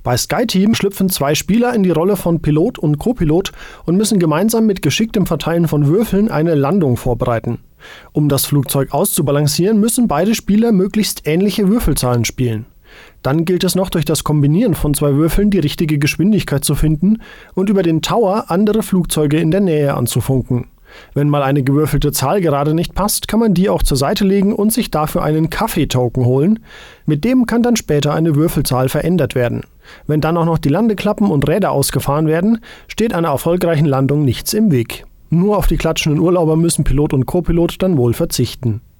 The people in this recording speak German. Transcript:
Bei SkyTeam schlüpfen 2 Spieler in die Rolle von Pilot und Copilot und müssen gemeinsam mit geschicktem Verteilen von Würfeln eine Landung vorbereiten. Um das Flugzeug auszubalancieren, müssen beide Spieler möglichst ähnliche Würfelzahlen spielen. Dann gilt es noch, durch das Kombinieren von 2 Würfeln die richtige Geschwindigkeit zu finden und über den Tower andere Flugzeuge in der Nähe anzufunken. Wenn mal eine gewürfelte Zahl gerade nicht passt, kann man die auch zur Seite legen und sich dafür einen Kaffee-Token holen. Mit dem kann dann später eine Würfelzahl verändert werden. Wenn dann auch noch die Landeklappen und Räder ausgefahren werden, steht einer erfolgreichen Landung nichts im Weg. Nur auf die klatschenden Urlauber müssen Pilot und Copilot dann wohl verzichten.